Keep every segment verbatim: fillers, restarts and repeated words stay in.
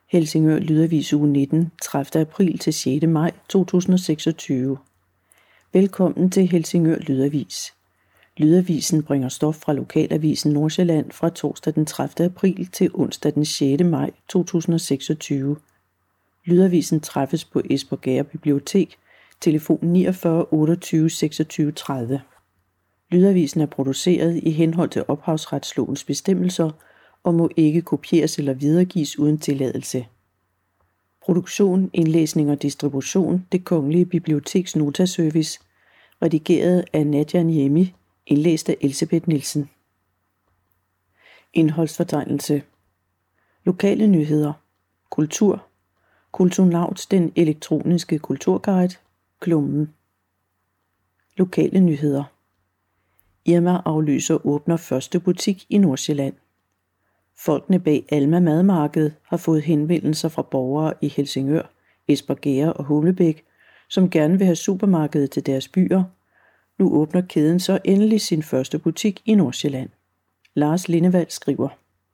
Helsingør Lydavis uge nitten, tredivte april til sjette maj to tusind og seksogtyve. Velkommen til Helsingør Lydavis. Lydavisen bringer stof fra Lokalavisen Nordsjælland fra torsdag den tredivte april til onsdag den sjette maj to tusind og seksogtyve. Lydavisen træffes på Espergærde Bibliotek, telefon niogfyrre otteogtyve seksogtyve tredive. Lydavisen er produceret i henhold til ophavsretslovens bestemmelser og må ikke kopieres eller videregives uden tilladelse. Produktion, indlæsning og distribution: Det Kongelige Biblioteks Notaservice. Redigeret af Nadia Niemi. Indlæst af Elsebeth Nielsen. Indholdsfortegnelse. Lokale nyheder. Kultur. Kulturnauts, den elektroniske kulturguide. Klummen. Lokale nyheder. Irma aflyser åbner første butik i Nordsjælland. Folkene bag Alma Madmarked har fået henvendelser fra borgere i Helsingør, Espergærde og Humlebæk, som gerne vil have supermarkedet til deres byer. Nu åbner kæden så endelig sin første butik i Nordsjælland. Lars Lindevald skriver.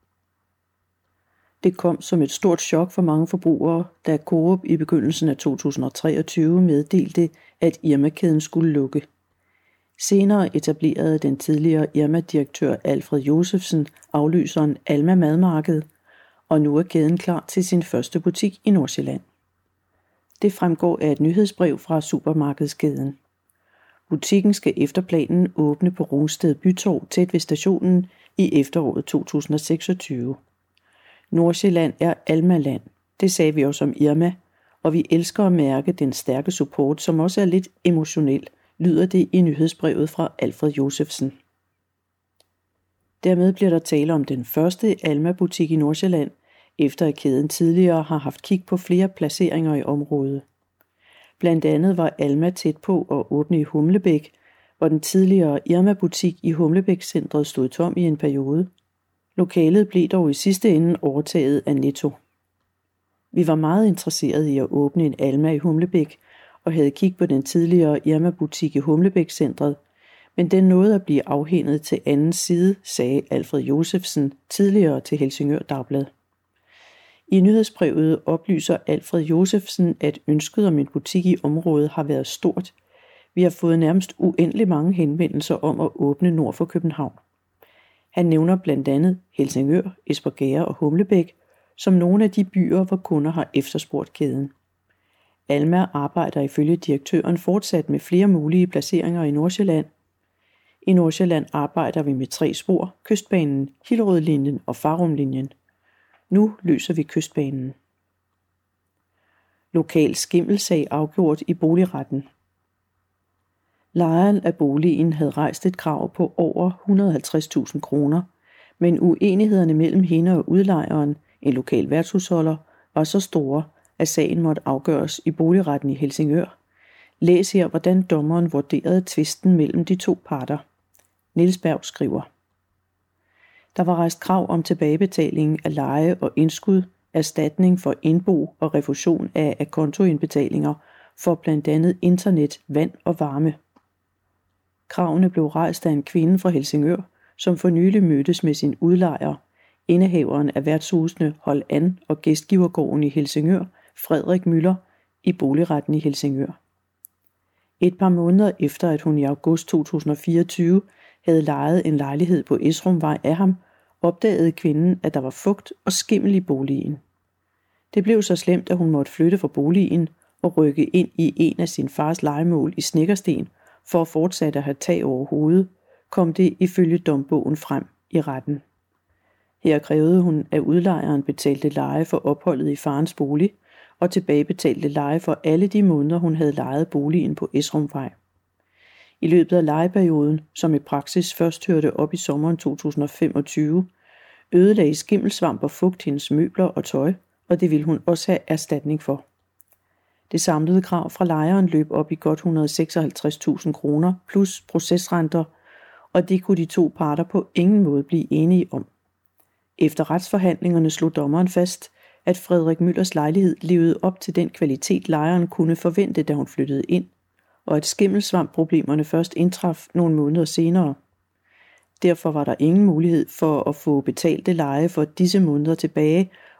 Det kom som et stort chok for mange forbrugere, da Coop i begyndelsen af to tusind og treogtyve meddelte, at Irma-kæden skulle lukke. Senere etablerede den tidligere Irma-direktør Alfred Josefsen aflyseren Alma Madmarked, og nu er kæden klar til sin første butik i Nordsjælland. Det fremgår af et nyhedsbrev fra supermarkedskæden. Butikken skal efter planen åbne på Rungsted Bytorv tæt ved stationen i efteråret to tusind og seksogtyve. Nordsjælland er Alma-land. Det sagde vi også om Irma, og vi elsker at mærke den stærke support, som også er lidt emotionel, lyder det i nyhedsbrevet fra Alfred Josefsen. Dermed bliver der tale om den første Alma-butik i Nordsjælland, efter at kæden tidligere har haft kig på flere placeringer i området. Blandt andet var Alma tæt på at åbne i Humlebæk, hvor den tidligere Irma-butik i Humlebæk-centret stod tom i en periode. Lokalet blev dog i sidste ende overtaget af Netto. Vi var meget interesserede i at åbne en Alma i Humlebæk, og havde kig på den tidligere Irma-butik i Humlebæk-centret, men den nåede at blive afhændet til anden side, sagde Alfred Josefsen tidligere til Helsingør Dagblad. I nyhedsbrevet oplyser Alfred Josefsen, at ønsket om en butik i området har været stort. Vi har fået nærmest uendelig mange henvendelser om at åbne nord for København. Han nævner blandt andet Helsingør, Espergærde og Humlebæk som nogle af de byer, hvor kunder har efterspurgt kæden. Alma arbejder ifølge direktøren fortsat med flere mulige placeringer i Nordsjælland. I Nordsjælland arbejder vi med tre spor: Kystbanen, Hillerødlinjen og Farumlinjen. Nu løser vi Kystbanen. Lokal skimmelsag afgjort i boligretten. Lejeren af boligen havde rejst et krav på over et hundrede og halvtreds tusind kroner, men uenighederne mellem hende og udlejeren, en lokal værtshusholder, var så store, at sagen måtte afgøres i boligretten i Helsingør. Læs her, hvordan dommeren vurderede tvisten mellem de to parter. Niels Berg skriver. Der var rejst krav om tilbagebetaling af leje og indskud, erstatning for indbo og refusion af akontoindbetalinger for blandt andet internet, vand og varme. Kravene blev rejst af en kvinde fra Helsingør, som for nylig mødtes med sin udlejer, indehaveren af værtshusene Hold An og Gæstgivergården i Helsingør, Frederik Møller, i boligretten i Helsingør. Et par måneder efter, at hun i august to tusind og fireogtyve havde lejet en lejlighed på Esrumvej af ham, opdagede kvinden, at der var fugt og skimmel i boligen. Det blev så slemt, at hun måtte flytte fra boligen og rykke ind i en af sin fars lejemål i Snekkersten for at fortsætte at have tag over hovedet, kom det ifølge dombogen frem i retten. Her krævede hun, at udlejeren betalte leje for opholdet i farens bolig og tilbagebetalte leje for alle de måneder, hun havde lejet boligen på Esrumvej. I løbet af lejeperioden, som i praksis først hørte op i sommeren to tusind og femogtyve, ødelagde skimmelsvamp og fugt hendes møbler og tøj, og det ville hun også have erstatning for. Det samlede krav fra lejeren løb op i godt et hundrede og seksoghalvtreds tusind kroner plus procesrenter, og det kunne de to parter på ingen måde blive enige om. Efter retsforhandlingerne slog dommeren fast, at Frederik Møllers lejlighed levede op til den kvalitet, lejeren kunne forvente, da hun flyttede ind, og at skimmelsvampproblemerne først indtraf nogle måneder senere. Derfor var der ingen mulighed for at få betalte leje for disse måneder tilbage,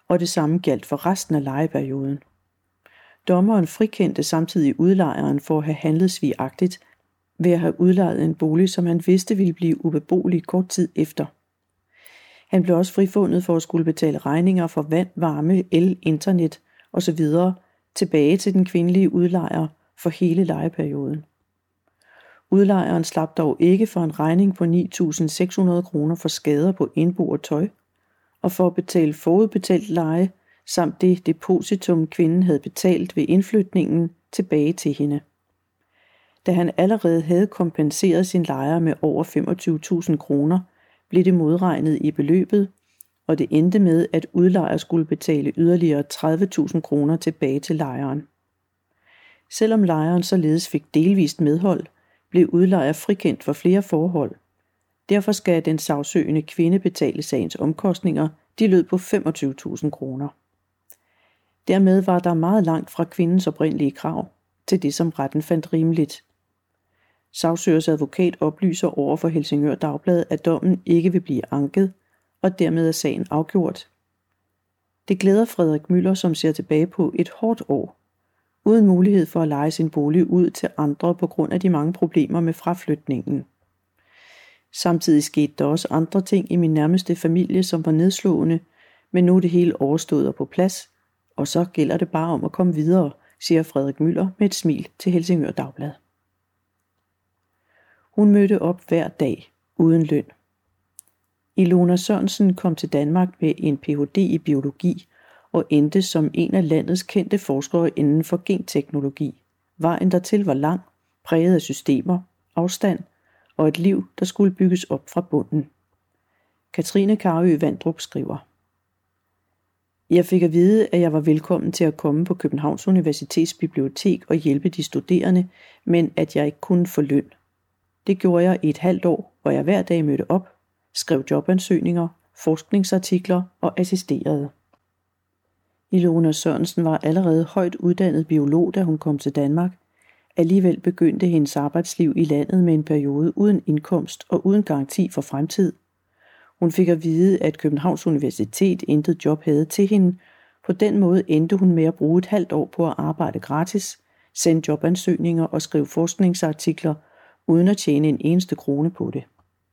og det samme gjaldt for resten af lejeperioden. Dommeren frikendte samtidig udlejeren for at have handlet svigagtigt ved at have udlejet en bolig, som han vidste ville blive ubeboelig kort tid efter. Han blev også frifundet for at skulle betale regninger for vand, varme, el, internet osv. tilbage til den kvindelige udlejer for hele lejeperioden. Udlejeren slap dog ikke for en regning på ni tusind seks hundrede kroner for skader på indbo og tøj, og for at betale forudbetalt leje, samt det depositum kvinden havde betalt ved indflytningen tilbage til hende. Da han allerede havde kompenseret sin lejer med over femogtyve tusind kroner, blev det modregnet i beløbet, og det endte med, at udlejer skulle betale yderligere tredive tusind kroner tilbage til lejeren. Selvom lejeren således fik delvist medhold, blev udlejer frikendt for flere forhold. Derfor skal den sagsøgende kvinde betale sagens omkostninger, de lød på femogtyve tusind kroner. Dermed var der meget langt fra kvindens oprindelige krav til det, som retten fandt rimeligt. Sagsøgers advokat oplyser over for Helsingør Dagblad, at dommen ikke vil blive anket, og dermed er sagen afgjort. Det glæder Frederik Müller, som ser tilbage på et hårdt år, uden mulighed for at leje sin bolig ud til andre på grund af de mange problemer med fraflytningen. Samtidig skete der også andre ting i min nærmeste familie, som var nedslående, men nu er det hele overstået og på plads, og så gælder det bare om at komme videre, siger Frederik Müller med et smil til Helsingør Dagblad. Hun mødte op hver dag uden løn. Ilona Sørensen kom til Danmark med en P H D i biologi og endte som en af landets kendte forskere inden for genteknologi. Vejen dertil var lang, præget af systemer, afstand og et liv, der skulle bygges op fra bunden. Katrine Karø Vandrup skriver: Jeg fik at vide, at jeg var velkommen til at komme på Københavns Universitets bibliotek og hjælpe de studerende, men at jeg ikke kunne få løn. Det gjorde jeg i et halvt år, hvor jeg hver dag mødte op, skrev jobansøgninger, forskningsartikler og assisterede. Ilona Sørensen var allerede højt uddannet biolog, da hun kom til Danmark. Alligevel begyndte hendes arbejdsliv i landet med en periode uden indkomst og uden garanti for fremtid. Hun fik at vide, at Københavns Universitet intet job havde til hende. På den måde endte hun med at bruge et halvt år på at arbejde gratis, sende jobansøgninger og skrive forskningsartikler, uden at tjene en eneste krone på det.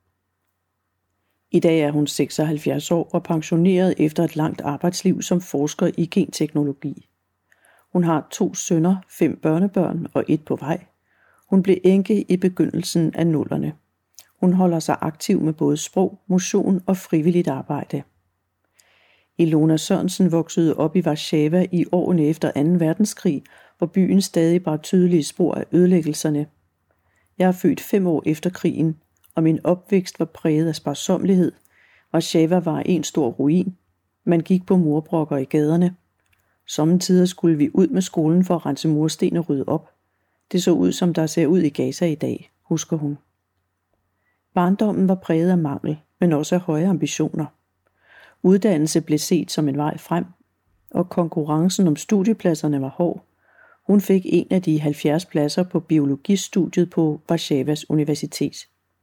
I dag er hun seksoghalvfjerds år og pensioneret efter et langt arbejdsliv som forsker i genteknologi. Hun har to sønner, fem børnebørn og et på vej. Hun blev enke i begyndelsen af nullerne. Hun holder sig aktiv med både sprog, motion og frivilligt arbejde. Ilona Sørensen voksede op i Warszawa i årene efter anden verdenskrig, hvor byen stadig bar tydelige spor af ødelæggelserne. Jeg er født fem år efter krigen, og min opvækst var præget af sparsommelighed. Warszawa var en stor ruin. Man gik på murbrokker i gaderne. Sommetider skulle vi ud med skolen for at rense mursten og rydde op. Det så ud, som der ser ud i Gaza i dag, husker hun. Barndommen var præget af mangel, men også af høje ambitioner. Uddannelse blev set som en vej frem, og konkurrencen om studiepladserne var hård. Hun fik en af de halvfjerds pladser på biologistudiet på Warszawas Universitet.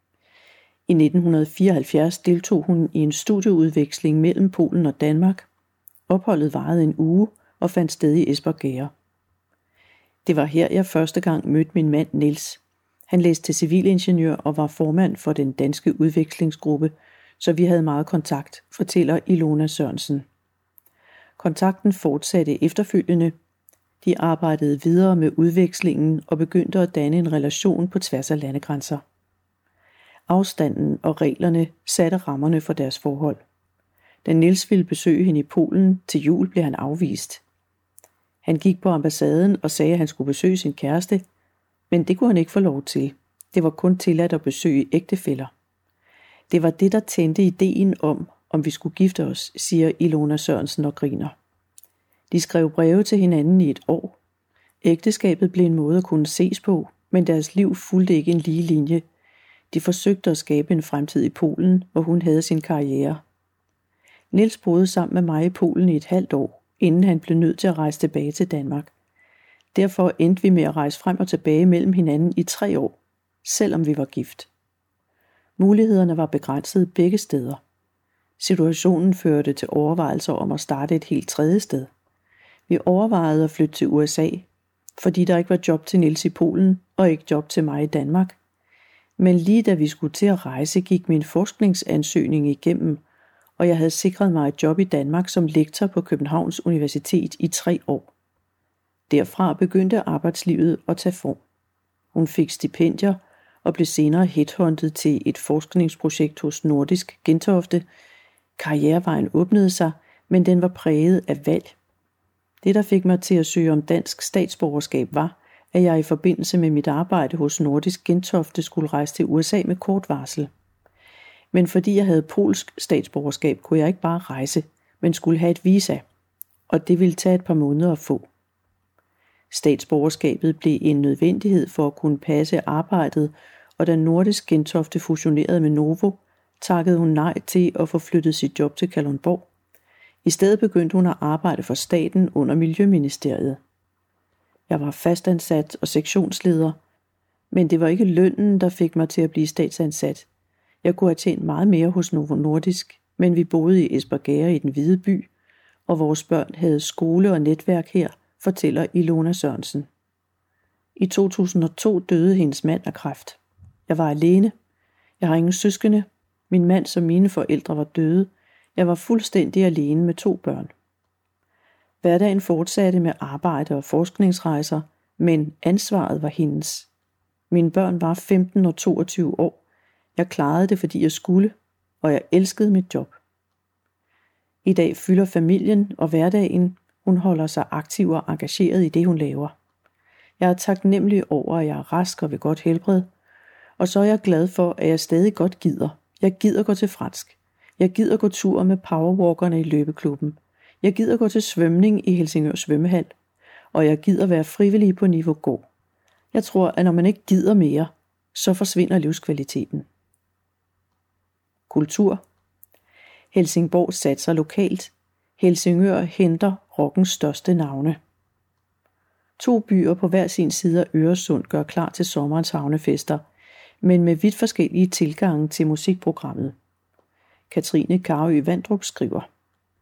I nitten fireoghalvfjerds deltog hun i en studieudveksling mellem Polen og Danmark. Opholdet varede en uge og fandt sted i Espergærde. Det var her, jeg første gang mødte min mand Niels. Han læste til civilingeniør og var formand for den danske udvekslingsgruppe, så vi havde meget kontakt, fortæller Ilona Sørensen. Kontakten fortsatte efterfølgende. De arbejdede videre med udvekslingen og begyndte at danne en relation på tværs af landegrænser. Afstanden og reglerne satte rammerne for deres forhold. Da Niels ville besøge hende i Polen til jul, blev han afvist. Han gik på ambassaden og sagde, at han skulle besøge sin kæreste, men det kunne han ikke få lov til. Det var kun tilladt at besøge ægtefæller. Det var det, der tændte ideen om, om vi skulle gifte os, siger Ilona Sørensen og griner. De skrev breve til hinanden i et år. Ægteskabet blev en måde at kunne ses på, men deres liv fulgte ikke en lige linje. De forsøgte at skabe en fremtid i Polen, hvor hun havde sin karriere. Niels boede sammen med mig i Polen i et halvt år, inden han blev nødt til at rejse tilbage til Danmark. Derfor endte vi med at rejse frem og tilbage mellem hinanden i tre år, selvom vi var gift. Mulighederne var begrænsede begge steder. Situationen førte til overvejelser om at starte et helt tredje sted. Vi overvejede at flytte til U S A, fordi der ikke var job til Niels i Polen og ikke job til mig i Danmark. Men lige da vi skulle til at rejse, gik min forskningsansøgning igennem, og jeg havde sikret mig et job i Danmark som lektor på Københavns Universitet i tre år. Derfra begyndte arbejdslivet at tage form. Hun fik stipendier og blev senere headhunted til et forskningsprojekt hos Nordisk Gentofte. Karrierevejen åbnede sig, men den var præget af valg. Det, der fik mig til at søge om dansk statsborgerskab, var, at jeg i forbindelse med mit arbejde hos Nordisk Gentofte skulle rejse til U S A med kort varsel. Men fordi jeg havde polsk statsborgerskab, kunne jeg ikke bare rejse, men skulle have et visa, og det ville tage et par måneder at få. Statsborgerskabet blev en nødvendighed for at kunne passe arbejdet, og da Nordisk Gentofte fusionerede med Novo, takkede hun nej til at få flyttet sit job til Kalundborg. I stedet begyndte hun at arbejde for staten under Miljøministeriet. Jeg var fastansat og sektionsleder, men det var ikke lønnen, der fik mig til at blive statsansat. Jeg kunne have tjent meget mere hos Novo Nordisk, men vi boede i Espergærde i den hvide by, og vores børn havde skole og netværk her, fortæller Ilona Sørensen. I to tusind og to døde hendes mand af kræft. Jeg var alene. Jeg har ingen søskende. Min mands og mine forældre var døde. Jeg var fuldstændig alene med to børn. Hverdagen fortsatte med arbejde og forskningsrejser, men ansvaret var hendes. Mine børn var femten og toogtyve år. Jeg klarede det, fordi jeg skulle, og jeg elskede mit job. I dag fylder familien og hverdagen. Hun holder sig aktiv og engageret i det, hun laver. Jeg er taknemmelig over, at jeg er rask og ved godt helbred, og så er jeg glad for, at jeg stadig godt gider. Jeg gider gå til fransk. Jeg gider gå tur med powerwalkerne i løbeklubben. Jeg gider gå til svømning i Helsingør svømmehal, og jeg gider være frivillig på Niveau Gå. Jeg tror, at når man ikke gider mere, så forsvinder livskvaliteten. Kultur. Helsingborg satser lokalt. Helsingør henter rockens største navne. To byer på hver sin side af Øresund gør klar til sommerens havnefester, men med vidt forskellige tilgange til musikprogrammet. Katrine Karø Vandrup skriver: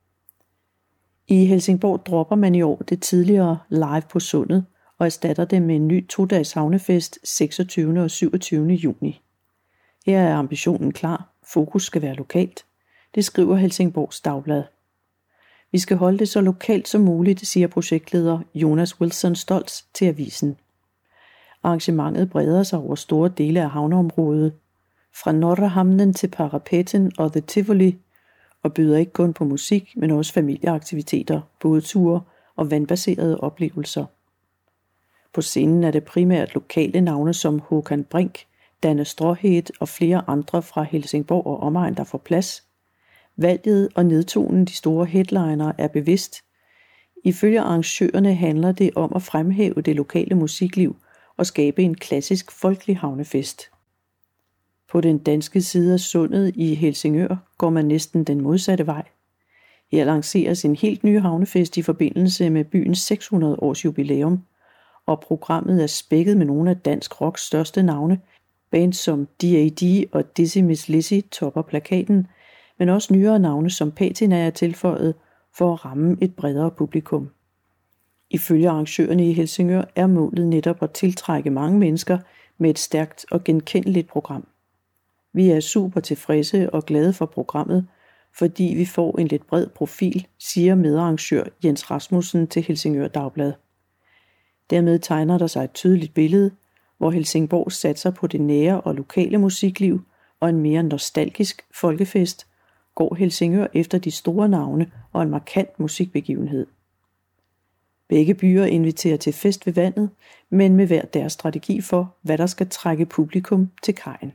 I Helsingborg dropper man i år det tidligere live på Sundet og erstatter det med en ny to-dages havnefest seksogtyvende og syvogtyvende juni. Her er ambitionen klar. Fokus skal være lokalt. Det skriver Helsingborgs Dagblad. Vi skal holde det så lokalt som muligt, siger projektleder Jonas Wilson Stoltz til avisen. Arrangementet breder sig over store dele af havneområdet, fra Norrahamnen til Parapetten og The Tivoli, og byder ikke kun på musik, men også familieaktiviteter, bådture og vandbaserede oplevelser. På scenen er det primært lokale navne som Håkan Brink, Danne Stråhed og flere andre fra Helsingborg og omegn, der får plads. Valget og nedtonen de store headliner er bevidst. Ifølge arrangørerne handler det om at fremhæve det lokale musikliv og skabe en klassisk folkelig havnefest. På den danske side af Sundet i Helsingør går man næsten den modsatte vej. Her lanceres en helt ny havnefest i forbindelse med byens seks hundrede års jubilæum, og programmet er spækket med nogle af dansk rocks største navne. Bands som D A D og Dizzy Miss Lizzy topper plakaten, men også nyere navne som Patina er tilføjet for at ramme et bredere publikum. Ifølge arrangørerne i Helsingør er målet netop at tiltrække mange mennesker med et stærkt og genkendeligt program. Vi er super tilfredse og glade for programmet, fordi vi får en lidt bred profil, siger medarrangør Jens Rasmussen til Helsingør Dagblad. Dermed tegner der sig et tydeligt billede, hvor Helsingborg satser på det nære og lokale musikliv og en mere nostalgisk folkefest, går Helsingør efter de store navne og en markant musikbegivenhed. Begge byer inviterer til fest ved vandet, men med hver deres strategi for, hvad der skal trække publikum til kajen.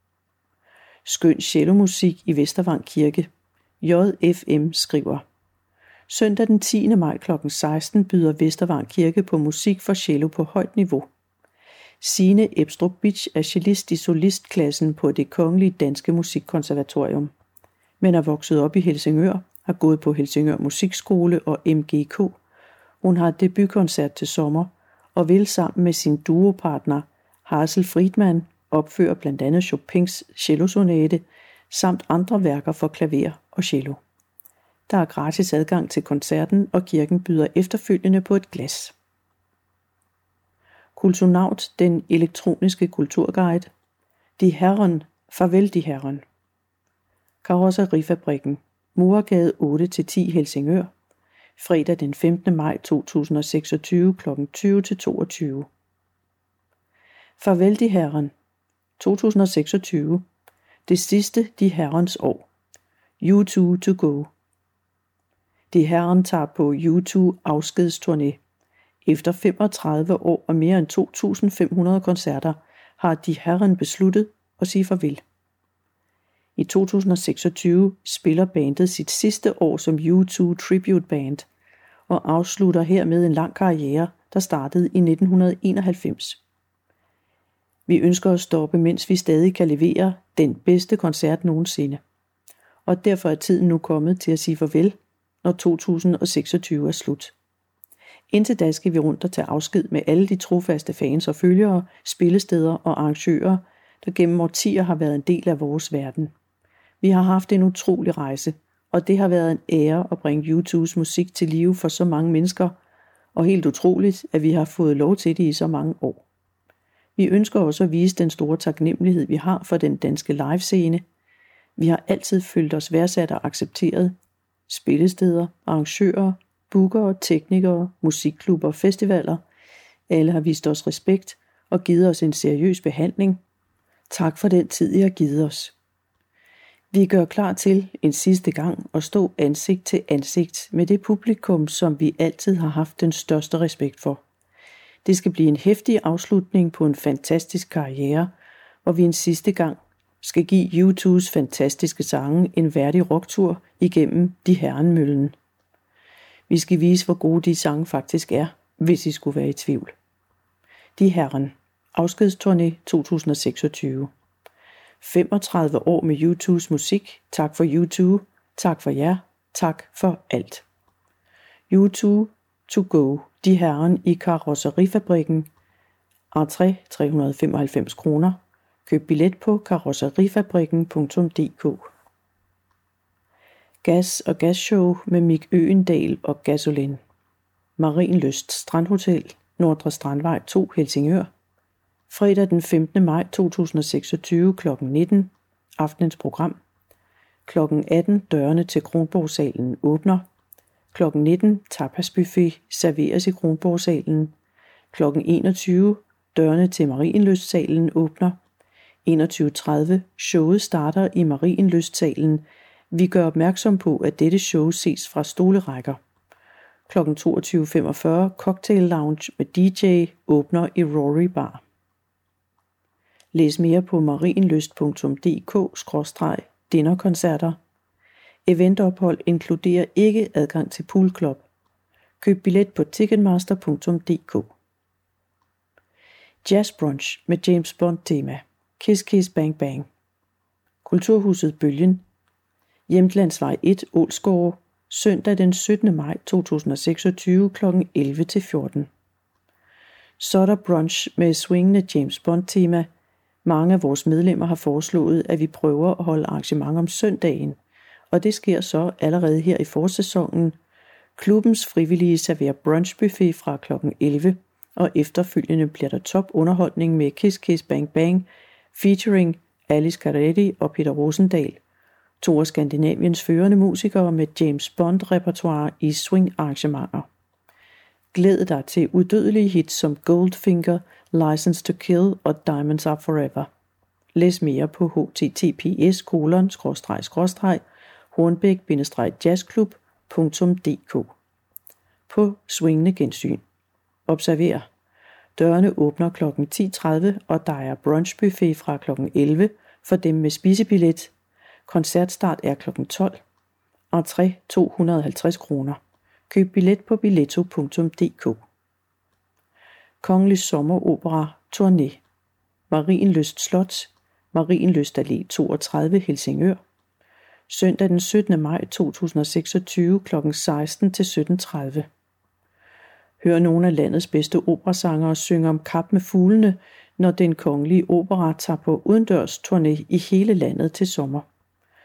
Skøn cellomusik i Vestervang Kirke. J F M skriver: Søndag den tiende maj klokken seksten byder Vestervang Kirke på musik for cello på højt niveau. Signe Ebstrup Bitsch er cellist i solistklassen på Det Kongelige Danske Musikkonservatorium, men er vokset op i Helsingør, har gået på Helsingør Musikskole og M G K. Hun har debutkoncert til sommer og vil sammen med sin duopartner Hazel Friedman opføre blandt andet Chopins cellosonate samt andre værker for klaver og cello. Der er gratis adgang til koncerten, og kirken byder efterfølgende på et glas. Kulturnaut, den elektroniske kulturguide. De Herren, farvel de Herren. Karosserifabrikken, Murergade otte til ti Helsingør, fredag den femtende maj to tusind og seksogtyve kl. tyve til toogtyve. Farvel de Herren, to tusind og seksogtyve, det sidste de Herrens år. U to to go. De Herren tager på U to afskedsturné. Efter femogtredive år og mere end to tusind fem hundrede koncerter har De Herren besluttet at sige farvel. I to tusind og seksogtyve spiller bandet sit sidste år som U to Tribute Band og afslutter hermed en lang karriere, der startede i nitten enoghalvfems. Vi ønsker at stoppe, mens vi stadig kan levere den bedste koncert nogensinde. Og derfor er tiden nu kommet til at sige farvel, når to tusind og seksogtyve er slut. Indtil da skal vi rundt og tage afsked med alle de trofaste fans og følgere, spillesteder og arrangører, der gennem årtier har været en del af vores verden. Vi har haft en utrolig rejse, og det har været en ære at bringe U to's musik til live for så mange mennesker, og helt utroligt, at vi har fået lov til det i så mange år. Vi ønsker også at vise den store taknemmelighed, vi har for den danske livescene. Vi har altid følt os værdsat og accepteret. Spillesteder, arrangører, bookere, teknikere, musikklubber og festivaler. Alle har vist os respekt og givet os en seriøs behandling. Tak for den tid, I har givet os. Vi gør klar til en sidste gang at stå ansigt til ansigt med det publikum, som vi altid har haft den største respekt for. Det skal blive en heftig afslutning på en fantastisk karriere, hvor vi en sidste gang skal give U to's fantastiske sange en værdig rocktur igennem De Herrenmøllen. Vi skal vise, hvor gode de sange faktisk er, hvis I skulle være i tvivl. De Herren, afskedsturné to tusind og seksogtyve. femogtredive år med U to's musik. Tak for U to. Tak for jer. Tak for alt. U to to go. De Herren i Karosserifabrikken. Entré tre hundrede og femoghalvfems kroner. Køb billet på karosserifabrikken punktum d k. Gas og gasshow med Mik Øgendahl og Gasolin. Marienlyst Strandhotel, Nordre Strandvej to, Helsingør. Fredag den femtende maj to tusind og seksogtyve kl. nitten. Aftenens program. klokken atten dørene til Kronborgsalen åbner. klokken nitten tapasbuffet serveres i Kronborgsalen. klokken enogtyve dørene til Marienlystsalen åbner. enogtyve tredive showet starter i Marienlystsalen. Vi gør opmærksom på, at dette show ses fra stolerækker. klokken toogtyve femogfyrre Cocktail Lounge med D J åbner i Rory Bar. Læs mere på marienlyst punktum d k skråstreg dinnerkoncerter. Eventophold inkluderer ikke adgang til poolclub. Køb billet på ticketmaster punktum d k. Jazz brunch med James Bond tema. Kiss Kiss Bang Bang. Kulturhuset Bølgen. Hjemtlandsvej et, Ålsgårde. Søndag den syttende maj to tusind og seksogtyve kl. elleve til fjorten. Så er der brunch med swingende James Bond tema. Mange af vores medlemmer har foreslået, at vi prøver at holde arrangement om søndagen, og det sker så allerede her i forsæsonen. Klubbens frivillige serverer brunchbuffet fra kl. elleve, og efterfølgende bliver der topunderholdning med Kiss Kiss Bang Bang, featuring Alice Caretti og Peter Rosendahl, to af Skandinaviens førende musikere med James Bond-repertoire i swing-arrangementer. Glæd dig til udødelige hits som Goldfinger, License to Kill og Diamonds Are Forever. Læs mere på h t t p s kolon skråstreg skråstreg hornbæk jazzklub punktum d k. På swingende gensyn. Observer. Dørene åbner klokken ti tredive, og der er brunchbuffet fra klokken elleve for dem med spisebillet. Koncertstart er klokken tolv. Entré to hundrede og halvtreds kroner. Køb billet på billetto punktum d k. Kongelig Sommeropera Turné. Marienlyst Slot, Marienlyst Allé toogtredive, Helsingør. Søndag den syttende maj to tusind og seksogtyve kl. seksten til sytten tredive. Hør nogle af landets bedste operasangere synge om kap med fuglene, når den kongelige opera tager på udendørs turné i hele landet til sommer.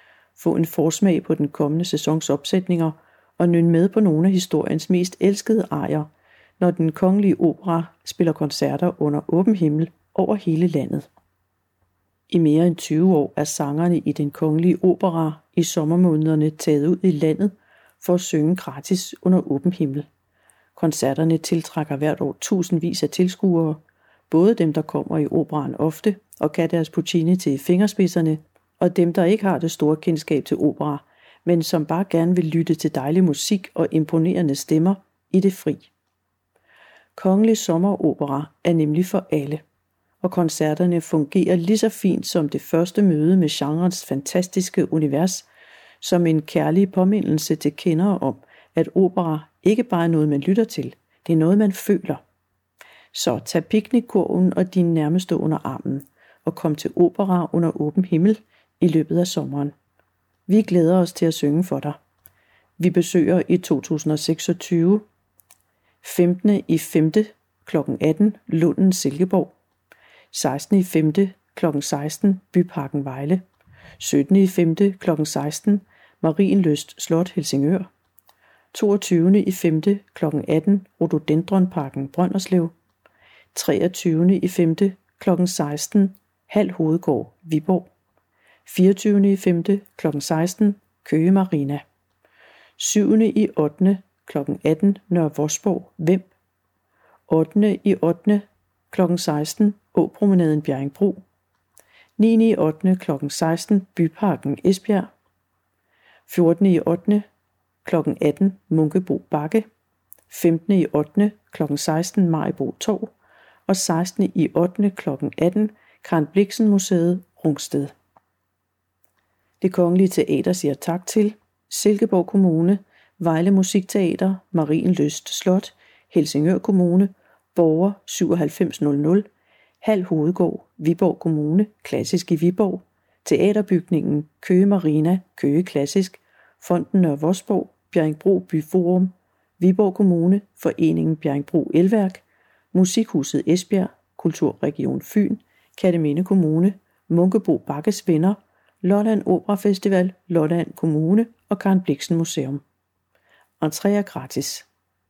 få en forsmag på den kommende sæsons opsætninger og nynne med på nogle af historiens mest elskede arier, når Den Kongelige Opera spiller koncerter under åben himmel over hele landet. I mere end tyve år er sangerne i Den Kongelige Opera i sommermånederne taget ud i landet for at synge gratis under åben himmel. Koncerterne tiltrækker hvert år tusindvis af tilskuere, både dem, der kommer i operaen ofte og kan deres Puccini til fingerspidserne, og dem, der ikke har det store kendskab til opera, men som bare gerne vil lytte til dejlig musik og imponerende stemmer i det fri. Kongelig Sommeropera er nemlig for alle, og koncerterne fungerer lige så fint som det første møde med genrens fantastiske univers, som en kærlig påmindelse til kendere om, at opera ikke bare er noget, man lytter til, det er noget, man føler. Så tag piknikkurven og din nærmeste under armen, og kom til opera under åben himmel i løbet af sommeren. Vi glæder os til at synge for dig. Vi besøger i to tusind seksogtyve femtende i femte klokken atten Lunden Silkeborg, sekstende i femte klokken seksten Byparken Vejle, syttende i femte klokken seksten Marienlyst Slot Helsingør, toogtyvende i femte klokken atten Rhododendronparken Brønderslev, treogtyvende i femte klokken seksten Hald Hovedgård Viborg, fireogtyvende i femte klokken seksten Køge Marina, syvende i ottende klokken atten Nørre Vosborg Vemb, ottende i ottende klokken seksten Åpromenaden Bjerringbro, niende i ottende klokken seksten Byparken Esbjerg, fjortende i ottende klokken atten Munkebo Bakke, femtende i ottende klokken seksten Maribo Torv og sekstende i ottende klokken atten Karen Blixen Museet Rungsted. Det Kongelige Teater siger tak til Silkeborg Kommune, Vejle Musikteater, Marienlyst Slot, Helsingør Kommune, Borger syvoghalvfems hundrede, Hald Hovedgård, Viborg Kommune, Klassisk i Viborg, Teaterbygningen, Køge Marina, Køge Klassisk, Fonden Nørre Vosborg, Bjerringbro Byforum, Viborg Kommune, Foreningen Bjerringbro Elværk, Musikhuset Esbjerg, Kulturregion Fyn, Kerteminde Kommune, Munkebo Bakkes Venner, Lolland Opera Festival, Lolland Kommune og Karen Blixen Museum. Entré er gratis.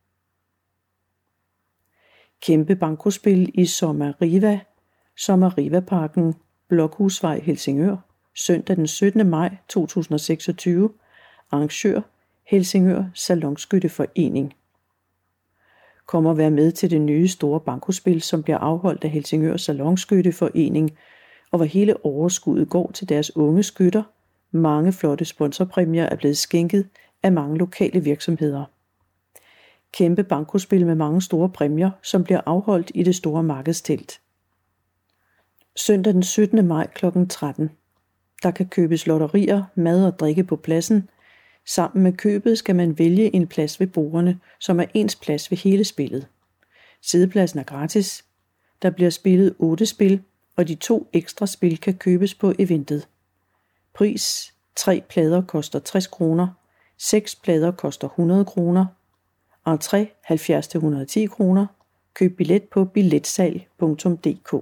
Kæmpe bankospil i Sommariva, Sommariva-parken, Blokhusvej Helsingør, søndag den syttende maj to tusind seksogtyve. Arrangør Helsingør Salonskytteforening. Kom og vær med til det nye store bankospil, som bliver afholdt af Helsingør Salonskytteforening, og hvor hele overskuddet går til deres unge skytter. Mange flotte sponsorpræmier er blevet skænket af mange lokale virksomheder. Kæmpe bankospil med mange store præmier, som bliver afholdt i det store markedstelt. Søndag den syttende maj klokken tretten. Der kan købes lotterier, mad og drikke på pladsen. Sammen med købet skal man vælge en plads ved bordene, som er ens plads ved hele spillet. Siddepladsen er gratis. Der bliver spillet otte spil, og de to ekstra spil kan købes på eventet. Pris: tre plader koster tres kroner, seks plader koster hundrede kroner. Entré halvfjerds til et hundrede og ti kroner. Køb billet på billetsalg punktum d k.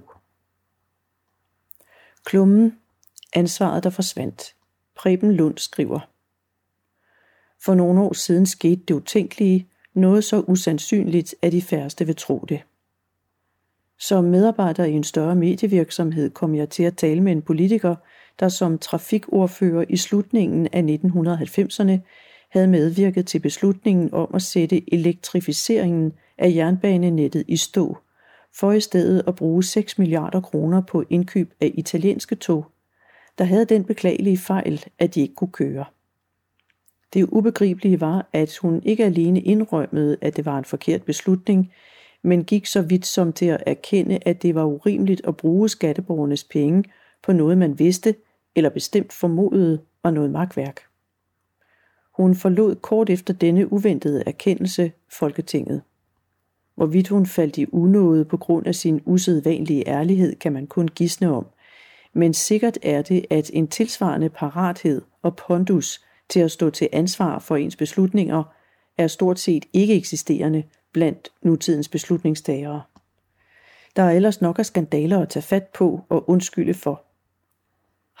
Klummen: ansvaret der forsvandt. Preben Lund skriver: For nogle år siden skete det utænkelige, noget så usandsynligt, at de færreste vil tro det. Som medarbejder i en større medievirksomhed kom jeg til at tale med en politiker, der som trafikordfører i slutningen af nitten halvfemserne havde medvirket til beslutningen om at sætte elektrificeringen af jernbanenettet i stå, for i stedet at bruge seks milliarder kroner på indkøb af italienske tog, der havde den beklagelige fejl, at de ikke kunne køre. Det ubegribelige var, at hun ikke alene indrømmede, at det var en forkert beslutning, men gik så vidt som til at erkende, at det var urimeligt at bruge skatteborgernes penge på noget, man vidste eller bestemt formodede var noget makværk. Hun forlod kort efter denne uventede erkendelse Folketinget. Hvorvidt hun faldt i unåde på grund af sin usædvanlige ærlighed, kan man kun gisne om, men sikkert er det, at en tilsvarende parathed og pondus til at stå til ansvar for ens beslutninger er stort set ikke eksisterende blandt nutidens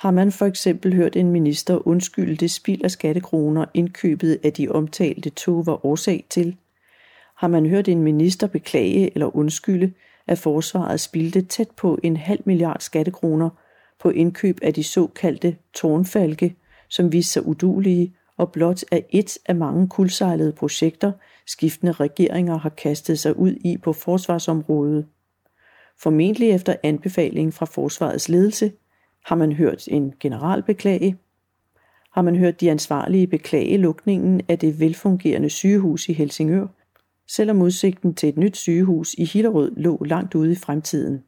Har man for eksempel hørt en minister undskylde det spild af skattekroner, indkøbet af de omtalte tog var årsag til? Har man hørt en minister beklage eller undskylde, at forsvaret spildte tæt på en halv milliard skattekroner på indkøb af de såkaldte tårnfalke, som viste sig uduelige og blot er et af mange kuldsejlede projekter, skiftende regeringer har kastet sig ud i på forsvarsområdet? Formentlig efter anbefaling fra forsvarets ledelse. Har man hørt en general beklage? Har man hørt de ansvarlige beklage lukningen af det velfungerende sygehus i Helsingør, selvom udsigten til et nyt sygehus i Hillerød lå langt ude i fremtiden?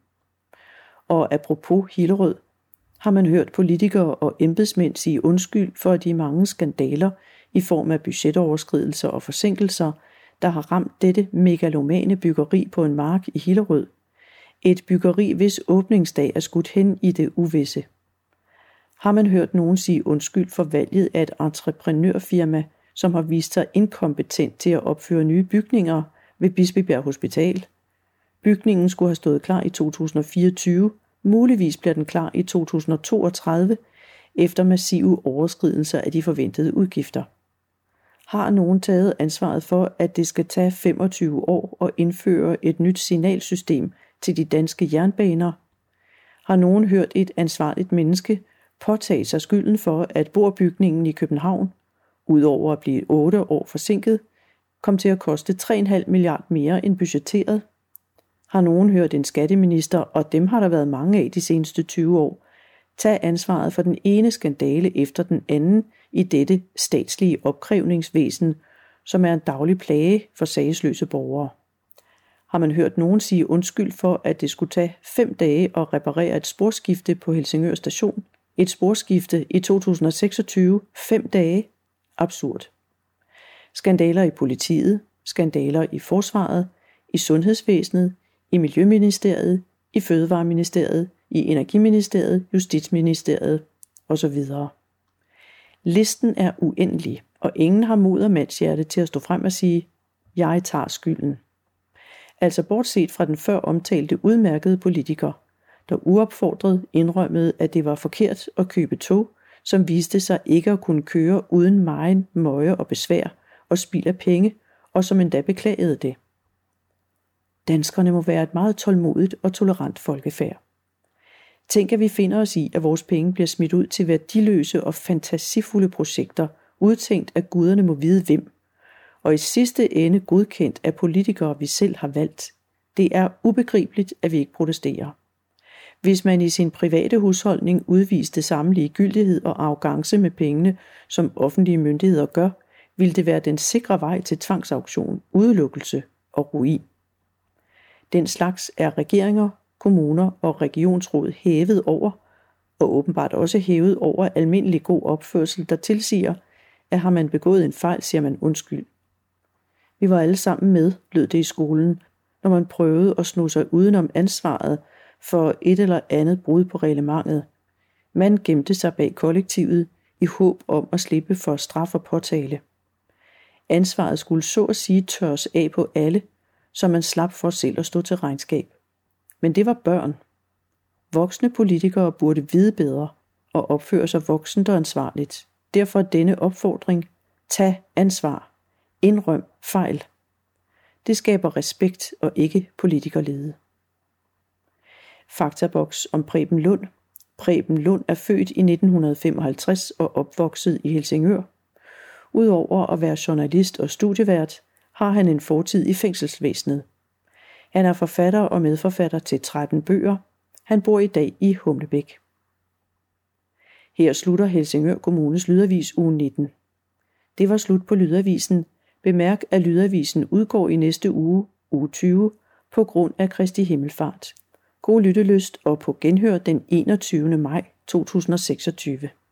Og apropos Hillerød, har man hørt politikere og embedsmænd sige undskyld for de mange skandaler i form af budgetoverskridelser og forsinkelser, der har ramt dette megalomane byggeri på en mark i Hillerød. Et byggeri, hvis åbningsdag er skudt hen i det uvisse. Har man hørt nogen sige undskyld for valget af et entreprenørfirma, som har vist sig inkompetent til at opføre nye bygninger ved Bispebjerg Hospital? Bygningen skulle have stået klar i to tusind og fireogtyve, muligvis bliver den klar i to tusind og toogtredive, efter massive overskridelser af de forventede udgifter. Har nogen taget ansvaret for, at det skal tage femogtyve år at indføre et nyt signalsystem til de danske jernbaner? Har nogen hørt et ansvarligt menneske påtage sig skylden for, at borbygningen i København, udover at blive otte år forsinket, kom til at koste tre komma fem milliard mere end budgetteret? Har nogen hørt en skatteminister, og dem har der været mange af de seneste tyve år, tage ansvaret for den ene skandale efter den anden i dette statslige opkrævningsvæsen, som er en daglig plage for sagesløse borgere? Har man hørt nogen sige undskyld for, at det skulle tage fem dage at reparere et sporskifte på Helsingør station? Et sporskifte i to tusind og seksogtyve, fem dage? Absurd. Skandaler i politiet, skandaler i forsvaret, i sundhedsvæsenet, i Miljøministeriet, i Fødevareministeriet, i Energiministeriet, Justitsministeriet osv. Listen er uendelig, og ingen har mod og mandshjerte til at stå frem og sige, jeg tager skylden. Altså bortset fra den før omtalte udmærkede politiker, der uopfordret indrømmede, at det var forkert at købe tog, som viste sig ikke at kunne køre uden megen møje og besvær og spild af penge, og som endda beklagede det. Danskerne må være et meget tålmodigt og tolerant folkefærd. Tænk, at vi finder os i, at vores penge bliver smidt ud til værdiløse og fantasifulde projekter, udtænkt af guderne må vide hvem, og i sidste ende godkendt af politikere, vi selv har valgt. Det er ubegribeligt, at vi ikke protesterer. Hvis man i sin private husholdning udviste samme ligegyldighed og arrogance med pengene, som offentlige myndigheder gør, ville det være den sikre vej til tvangsauktion, udelukkelse og ruin. Den slags er regeringer, kommuner og regionsråd hævet over, og åbenbart også hævet over almindelig god opførsel, der tilsiger, at har man begået en fejl, siger man undskyld. Vi var alle sammen med, lød det i skolen, når man prøvede at sno sig udenom ansvaret for et eller andet brud på reglementet. Man gemte sig bag kollektivet i håb om at slippe for straf og påtale. Ansvaret skulle så at sige tørres af på alle, så man slap for selv at stå til regnskab. Men det var børn. Voksne politikere burde vide bedre og opføre sig voksent og ansvarligt. Derfor denne opfordring: tag ansvar. Indrøm fejl. Det skaber respekt og ikke politikerlede. Faktaboks om Preben Lund. Preben Lund er født i nitten femoghalvtreds og opvokset i Helsingør. Udover at være journalist og studievært, har han en fortid i fængselsvæsenet. Han er forfatter og medforfatter til tretten bøger. Han bor i dag i Humlebæk. Her slutter Helsingør Kommunes Lydavis uge nitten. Det var slut på Lydavisen. Bemærk, at Lydavisen udgår i næste uge, uge tyve, på grund af Kristi Himmelfart. God lyttelyst og på genhør den enogtyvende maj to tusind og seksogtyve.